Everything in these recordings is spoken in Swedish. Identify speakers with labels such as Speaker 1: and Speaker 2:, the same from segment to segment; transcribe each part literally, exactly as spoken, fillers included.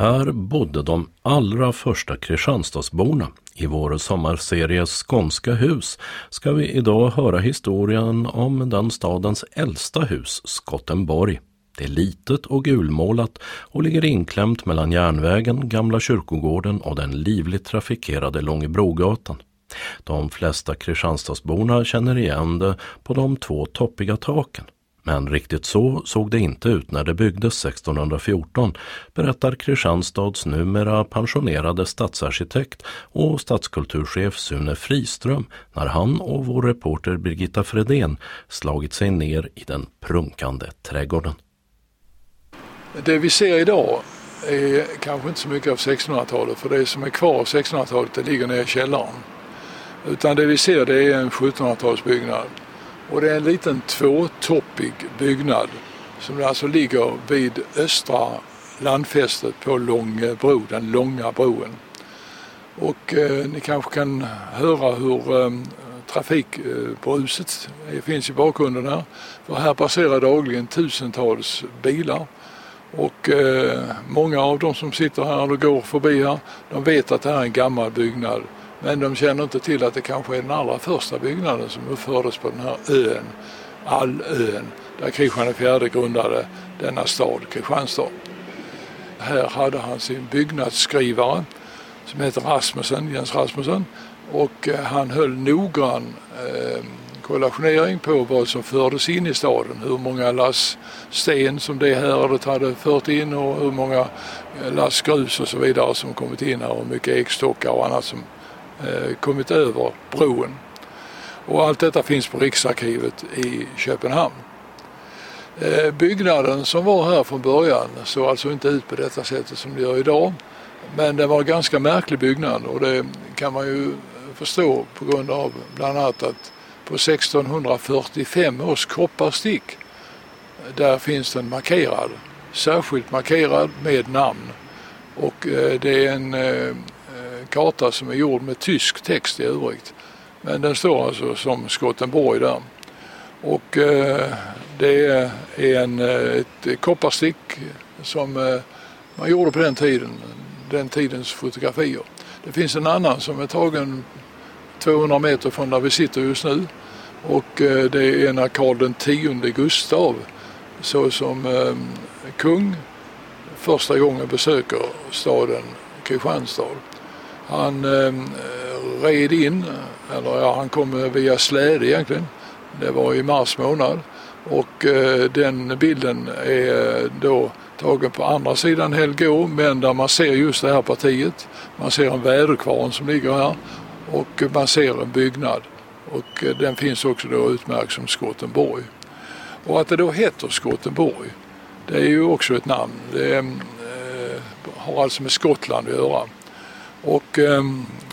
Speaker 1: Här bodde de allra första Kristianstadsborna. I vår sommarserie Skånska hus ska vi idag höra historien om den stadens äldsta hus, Skottenborg. Det är litet och gulmålat och ligger inklämt mellan järnvägen, Gamla kyrkogården och den livligt trafikerade Långebrogatan. De flesta Kristianstadsborna känner igen det på de två toppiga taken. Men riktigt så såg det inte ut när det byggdes sextonhundrafjorton, berättar Kristianstads numera pensionerade stadsarkitekt och stadskulturchef Sune Friström när han och vår reporter Birgitta Fredén slagit sig ner i den prunkande trädgården.
Speaker 2: Det vi ser idag är kanske inte så mycket av sextonhundratalet, för det som är kvar av sextonhundratalet det ligger nere i källaren. Utan det vi ser det är en sjuttonhundratalsbyggnad. Och det är en liten tvåtoppig byggnad som alltså ligger vid östra landfästet på Långebro, den långa broen. Och eh, ni kanske kan höra hur eh, trafikbruset eh, finns i bakgrunden här. För här passerar dagligen tusentals bilar. Och eh, många av dem som sitter här och går förbi här, de vet att det här är en gammal byggnad. Men de känner inte till att det kanske är den allra första byggnaden som uppfördes på den här ön, Allön, där Kristian den fjärde grundade denna stad, Kristianstad. Här hade han sin byggnadsskrivare som heter Rasmussen, Jens Rasmussen, och han höll noggrann eh, kollationering på vad som fördes in i staden, hur många lass sten som det här hade fört in och hur många lass grus och så vidare som kommit in här och mycket ekstockar och annat som kommit över bron. Och allt detta finns på Riksarkivet i Köpenhamn. Byggnaden som var här från början såg alltså inte ut på detta sättet som det gör idag. Men det var en ganska märklig byggnad, och det kan man ju förstå på grund av bland annat att på sextonhundrafyrtiofem års kopparstick där finns den markerad, särskilt markerad med namn. Och det är en karta som är gjord med tysk text i övrigt. Men den står alltså som Skottenborg där. Och eh, det är en, ett kopparstick som eh, man gjorde på den tiden, den tidens fotografier. Det finns en annan som är tagen tvåhundra meter från där vi sitter just nu. Och eh, det är när Karl den tionde Gustav så som eh, kung första gången besöker staden Kristianstad. Han eh, red in, eller ja, han kom via släde egentligen. Det var i mars månad. Och eh, den bilden är då tagen på andra sidan Helgå, men där man ser just det här partiet. Man ser en väderkvarn som ligger här och man ser en byggnad. Och eh, den finns också då utmärkt som Skottenborg. Och att det då heter Skottenborg, det är ju också ett namn. Det eh, har alltså med Skottland att göra. Och eh,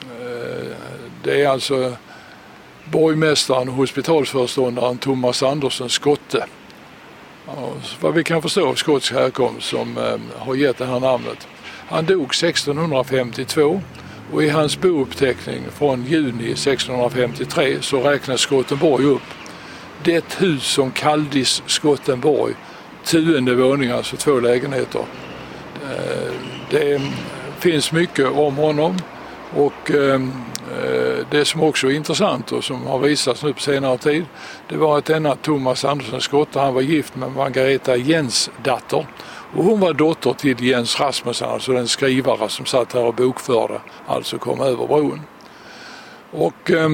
Speaker 2: det är alltså borgmästaren och hospitalsföreståndaren Thomas Andersson Skotte, och vad vi kan förstå av skotsk härkomst, som eh, har gett det här namnet. Han dog sextonhundrafemtiotvå och i hans bouppteckning från juni sextonhundrafemtiotre så räknas Skottenborg upp. Det hus som kallades Skottenborg, tuende våningar, alltså två lägenheter. Eh, det finns mycket om honom, och eh, det som också är intressant och som har visats nu på senare tid, det var att denna Thomas Andersson Skotte, han var gift med Margareta Jens datter, och hon var dotter till Jens Rasmussen, alltså den skrivare som satt här och bokförde, alltså kom över bron. Och eh,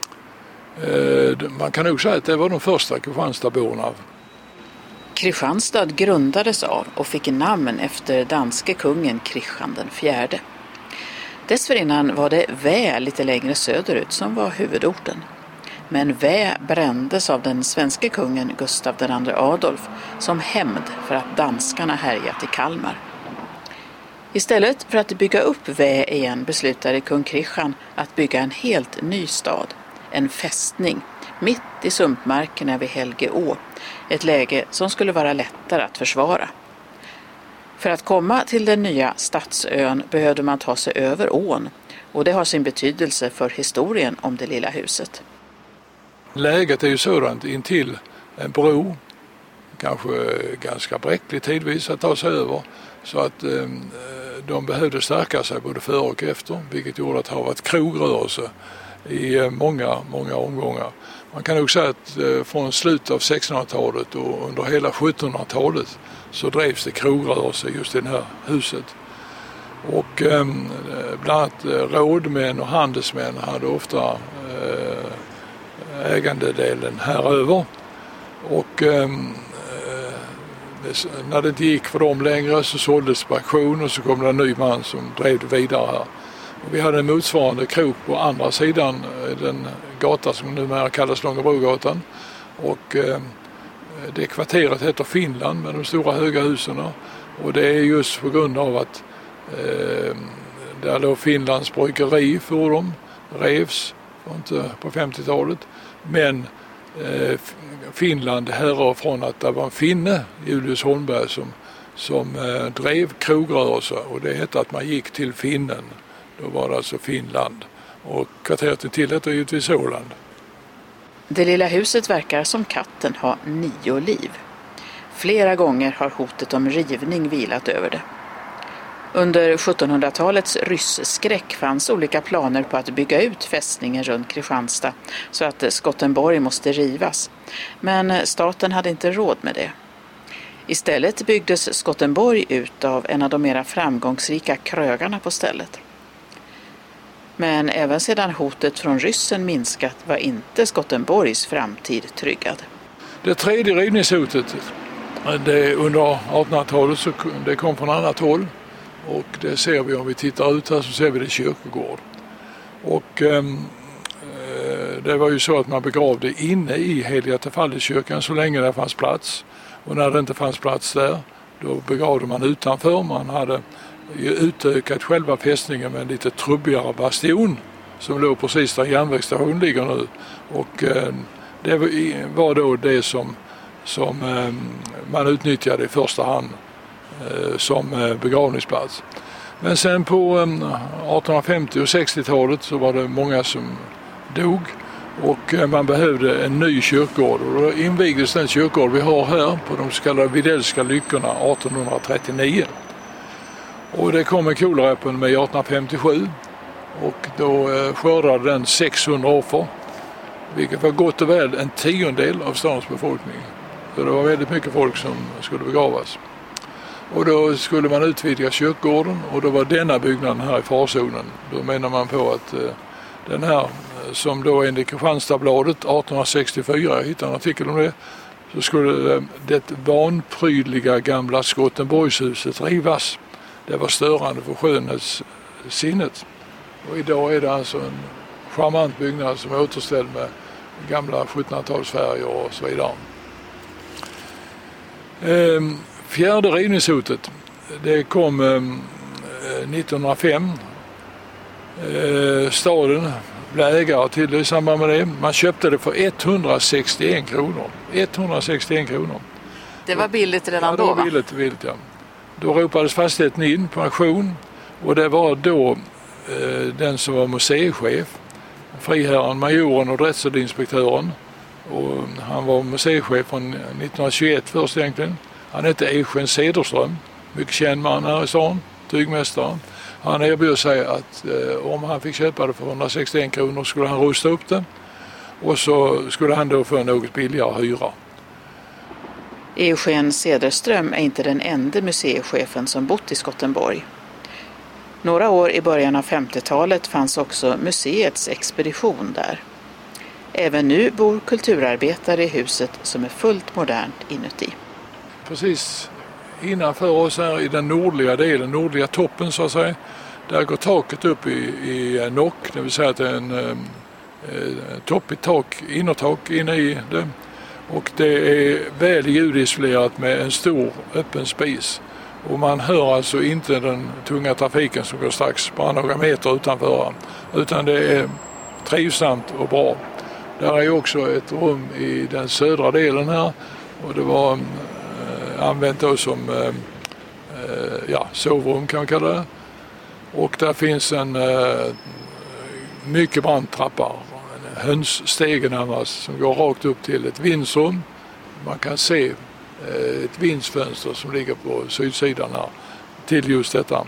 Speaker 2: man kan nog säga att det var de första Kristianstadborna.
Speaker 3: Kristianstad grundades av och fick namn efter danske kungen Kristian den fjärde. Dessförinnan var det Vä lite längre söderut som var huvudorten. Men Vä brändes av den svenska kungen Gustav den andre Adolf som hämnd för att danskarna härjat i Kalmar. Istället för att bygga upp Vä igen beslutade kung Kristian att bygga en helt ny stad, en fästning, mitt i sumpmarkerna vid Helgeå, ett läge som skulle vara lättare att försvara. För att komma till den nya stadsön behövde man ta sig över ån, och det har sin betydelse för historien om det lilla huset.
Speaker 2: Läget är ju sådant intill en bro, kanske ganska bräcklig tidvis att ta sig över, så att eh, de behövde stärka sig både före och efter, vilket gjorde att det har varit krogrörelse i många, många omgångar. Man kan nog säga att från slutet av sextonhundratalet och under hela sjuttonhundratalet så drevs det krogrörelse just i det här huset. Och eh, bland annat rådmän och handelsmän hade ofta eh, ägandedelen här över. Och eh, när det inte gick för dem längre så såldes på auktion och så kom det en ny man som drev det vidare här. Och vi hade en motsvarande krok på andra sidan den gata som numera kallas Långebrogatan. Och eh, det kvarteret heter Finland med de stora höga husen. Och det är just på grund av att eh, där låg Finlands bryggeri för dem, revs inte på femtiotalet. Men eh, Finland härrör från att det var en finne, Julius Holmberg, som, som eh, drev krogrörelse. Och det hette att man gick till finnen. Då var det alltså Finland. Och kvarteret till heter givetvis Åland.
Speaker 3: Det lilla huset verkar som katten ha nio liv. Flera gånger har hotet om rivning vilat över det. Under sjuttonhundratalets rysskräck fanns olika planer på att bygga ut fästningen runt Kristianstad så att Skottenborg måste rivas. Men staten hade inte råd med det. Istället byggdes Skottenborg ut av en av de mera framgångsrika krögarna på stället. Men även sedan hotet från ryssen minskat var inte Skottenborgs framtid tryggad.
Speaker 2: Det tredje rivningshotet det under artonhundratalet så det kom från annat håll. Och det ser vi om vi tittar ut här så ser vi det kyrkogård. Och eh, det var ju så att man begravde inne i Heliga Trefaldigkyrkan så länge det fanns plats. Och när det inte fanns plats där då begravde man utanför. Man hade utökat själva fästningen med en lite trubbigare bastion som låg precis där järnvägsstationen ligger nu. Och eh, det var då det som, som eh, man utnyttjade i första hand eh, som eh, begravningsplats. Men sen på eh, artonhundrafemtio- och sextiotalet så var det många som dog och eh, man behövde en ny kyrkogård. Och då invigdes den kyrkogård vi har här på de så kallade Widellska lyckorna artonhundratrettionio. Och det kom en kolerappen med artonhundrafemtiosju och då eh, skördade den sexhundra offer, vilket var gott och väl en tiondel av stadens befolkning. Så det var väldigt mycket folk som skulle begravas. Och då skulle man utvidga kyrkogården och då var denna byggnaden här i farzonen. Då menar man på att eh, den här som då enligt Kristianstadsbladet artonhundrasextiofyra, jag hittade en artikel om det, så skulle eh, det vanprydliga gamla Skottenborgshuset rivas. Det var störande för skönhetssinnet. Och idag är det alltså en charmant byggnad som är återställd med gamla sjuttonhundratalsfärger och så vidare. Ehm, fjärde rivningshotet, det kom ehm, nittonhundrafem. Ehm, staden blev ägare till det i samband med det. Man köpte det för etthundrasextioen kronor. etthundrasextioen kronor.
Speaker 3: Det var billigt redan
Speaker 2: ja,
Speaker 3: då, va?
Speaker 2: Det var billigt, billigt, ja. Då ropades fastigheten in på auktion och det var då eh, den som var museichef, friherren, majoren och drätselinspektören. Och han var museichef från nittonhundratjugoett först egentligen. Han hette Eugen Cederström, mycket känd man här i stan, tygmästaren. Han erbjöd sig att eh, om han fick köpa det för etthundrasextioen kronor skulle han rusta upp det och så skulle han då få något billigare hyra.
Speaker 3: Eugen Cederström är inte den enda museichefen som bott i Skottenborg. Några år i början av femtiotalet fanns också museets expedition där. Även nu bor kulturarbetare i huset som är fullt modernt inuti.
Speaker 2: Precis innanför oss här i den nordliga delen, nordliga toppen så att säga, där går taket upp i, i nock, det vill säga att det är en eh, toppigt tak, innertak inne i det. Och det är väl ljudisolerat med en stor öppen spis. Och man hör alltså inte den tunga trafiken som går strax bara några meter utanför. Utan det är trivsamt och bra. Där är också ett rum i den södra delen här. Och det var eh, använt då som eh, ja, sovrum kan man kalla det. Och där finns en eh, mycket brant trappa. Hönsstegen annars som går rakt upp till ett vindsrum. Man kan se eh, ett vindsfönster som ligger på sydsidan här till just detta.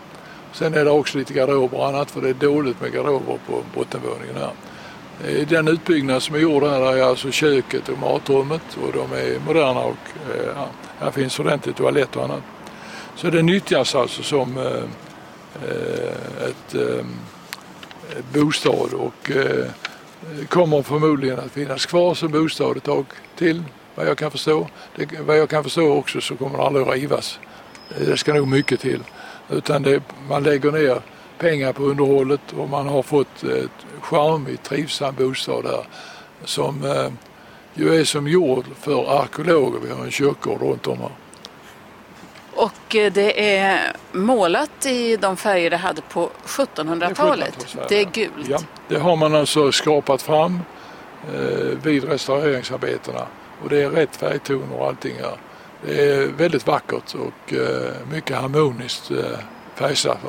Speaker 2: Sen är det också lite garderober och annat, för det är dåligt med garderober på bottenvåningen här. Den utbyggnad som är gjord här är alltså köket och matrummet, och de är moderna, och ja, här finns ordentligt toalett och annat. Så det nyttjas alltså som eh, ett eh, bostad, och eh, kommer förmodligen att finnas kvar som bostad ett tag till, vad jag kan förstå. Det, vad jag kan förstå också så kommer det aldrig att rivas. Det ska nog mycket till. Utan det, man lägger ner pengar på underhållet, och man har fått ett charmigt, trivsam bostad där som eh, ju är som jord för arkeologer. Vi har en kyrkogård runt om här.
Speaker 3: Och det är målat i de färger det hade på sjuttonhundratalet. Det är gult.
Speaker 2: Ja, det har man alltså skapat fram eh, vid restaureringsarbetena. Och det är rätt färgtoner och allting här. Det är väldigt vackert och eh, mycket harmoniskt eh, färgsatt.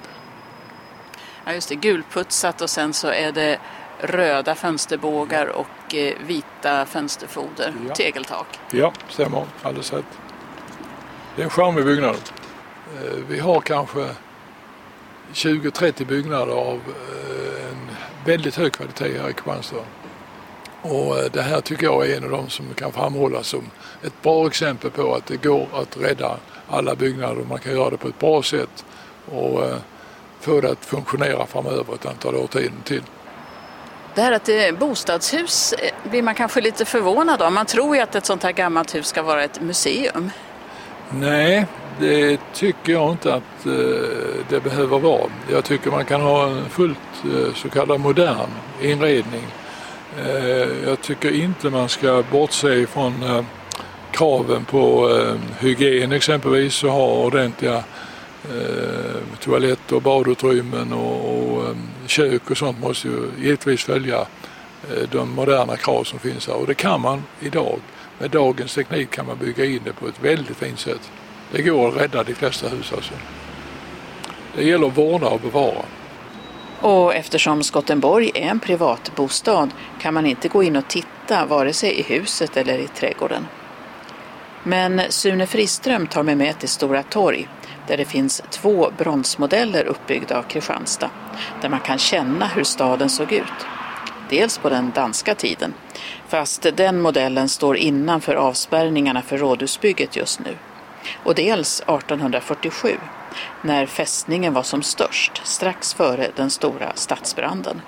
Speaker 3: Ja, just det, gulputsat, och sen så är det röda fönsterbågar och eh, vita fönsterfoder, ja. Tegeltak.
Speaker 2: Ja, stämmer. Alldeles rätt. Det är en charmig byggnad. Eh, vi har kanske tjugo till trettio byggnader av eh, en väldigt hög kvalitet här i Kristianstad. Och eh, det här tycker jag är en av de som kan framhållas som ett bra exempel på att det går att rädda alla byggnader, och man kan göra det på ett bra sätt och eh, få det att funktionera framöver ett antal år till.
Speaker 3: Det här att det är bostadshus blir man kanske lite förvånad om. Man tror ju att ett sånt här gammalt hus ska vara ett museum.
Speaker 2: Nej, det tycker jag inte att eh, det behöver vara. Jag tycker man kan ha en fullt eh, så kallad modern inredning. Eh, jag tycker inte man ska bortse från eh, kraven på eh, hygien exempelvis, och ha ordentliga eh, toalett- och badutrymmen och, och eh, kök och sånt måste ju givetvis följa eh, de moderna krav som finns här. Och det kan man idag. Med dagens teknik kan man bygga in det på ett väldigt fint sätt. Det går att rädda de flesta hus alltså. Det gäller att vårda och bevara.
Speaker 3: Och eftersom Skottenborg är en privatbostad kan man inte gå in och titta vare sig i huset eller i trädgården. Men Sune Friström tar mig med till Stora torg, där det finns två bronsmodeller uppbyggda av Kristianstad, där man kan känna hur staden såg ut. Dels på den danska tiden, fast den modellen står innanför avspärrningarna för rådhusbygget just nu. Och dels artonhundrafyrtiosju, när fästningen var som störst, strax före den stora stadsbranden.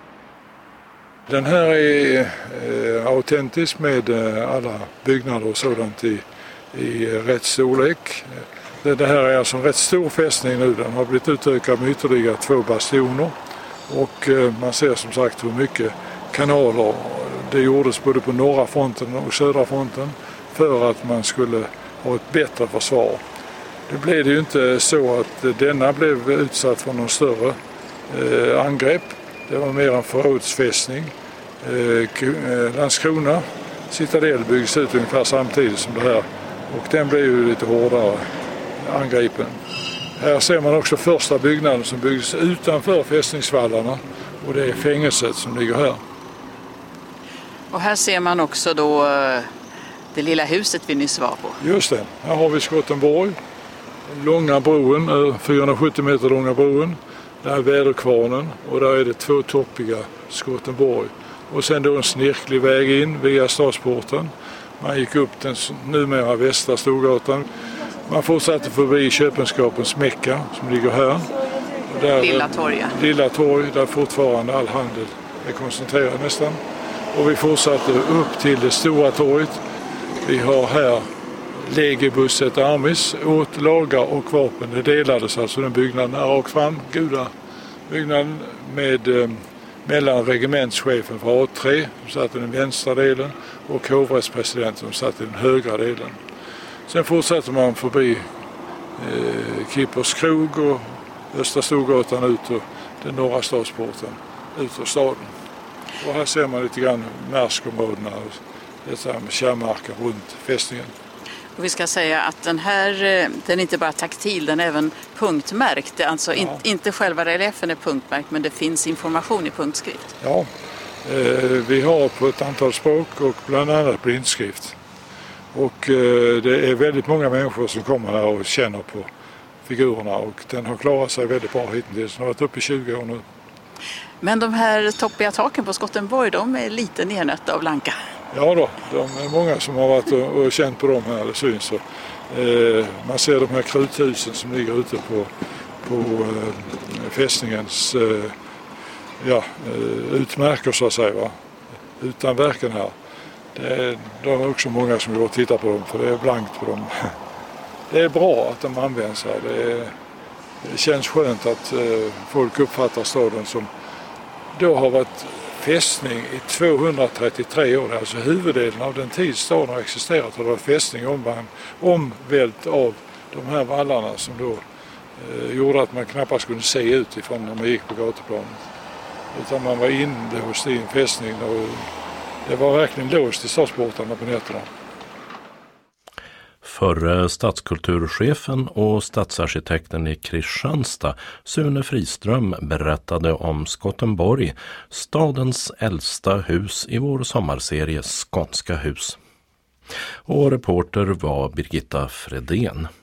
Speaker 2: Den här är eh, autentisk med eh, alla byggnader och sådant i, i rätt storlek. Det, det här är alltså en rätt stor fästning nu. Den har blivit utökad med ytterligare två bastioner. Och eh, man ser som sagt hur mycket kanaler det gjordes både på norra fronten och södra fronten för att man skulle ha ett bättre försvar. Det blev det ju inte så att denna blev utsatt för någon större eh, angrepp. Det var mer en förrådsfästning. Eh, Landskrona citadell byggdes ut ungefär samtidigt som det här, och den blev ju lite hårdare angripen. Här ser man också första byggnaden som byggdes utanför fästningsvallarna, och det är fängelset som ligger här.
Speaker 3: Och här ser man också då det lilla huset vi nyss var på.
Speaker 2: Just det, här har vi Skottenborg, långa broen, fyrahundrasjuttio meter långa broen. Där är väderkvarnen, och där är det två toppiga Skottenborg. Och sen då en snirklig väg in via stadsporten. Man gick upp den numera västra Storgatan. Man fortsatte förbi Köpenskapens Mecka som ligger här. Där,
Speaker 3: Lilla torg.
Speaker 2: Lilla torg, där fortfarande all handel är koncentrerad nästan. Och vi fortsatte upp till det stora torget. Vi har här Legebusset Armis, åt, lagar och vapen. Det delades alltså den byggnaden här och fram. Guda byggnaden med eh, mellan regementschefen för A tre som satt i den vänstra delen och hovrättspresidenten som satt i den högra delen. Sen fortsatte man förbi eh, Kippers krog och Östra Storgatan ut och den norra stadsporten ut ur staden. Och här ser man lite grann marskområdena och dessa kärrmarker runt fästningen.
Speaker 3: Och vi ska säga att den här, den är inte bara taktil, den är även punktmärkt. Alltså ja. in, inte själva reliefen är punktmärkt, men det finns information i punktskrift.
Speaker 2: Ja, eh, vi har på ett antal språk och bland annat blindskrift. Och eh, det är väldigt många människor som kommer här och känner på, figurerna, och den har klarat sig väldigt bra hittills. Den har varit uppe i tjugo år nu.
Speaker 3: Men de här toppiga taken på Skottenborg, de är lite nernötta av Lanka.
Speaker 2: Ja då, de är många som har varit och, och känt på dem här, det syns. Så, eh, man ser de här kruthusen som ligger ute på, på eh, fästningens eh, ja, eh, utmärker så att säga, va? Utan verken här. Det är, det är också många som går och tittar på dem, för det är blankt på dem. Det är bra att de används här. Det, är, det känns skönt att eh, folk uppfattar staden som då har varit fästning i tvåhundratrettiotre år. Alltså huvuddelen av den tid staden har existerat har det varit fästning omvänt, omvält av de här vallarna som då eh, gjorde att man knappast kunde se utifrån när man gick på gatuplanen. Utan man var inlåst i en fästning och det var verkligen låst i stadsportarna på nätterna.
Speaker 1: Förre stadskulturchefen och stadsarkitekten i Kristianstad, Sune Friström, berättade om Skottenborg, stadens äldsta hus i vår sommarserie Skånska hus. Och reporter var Birgitta Fredén.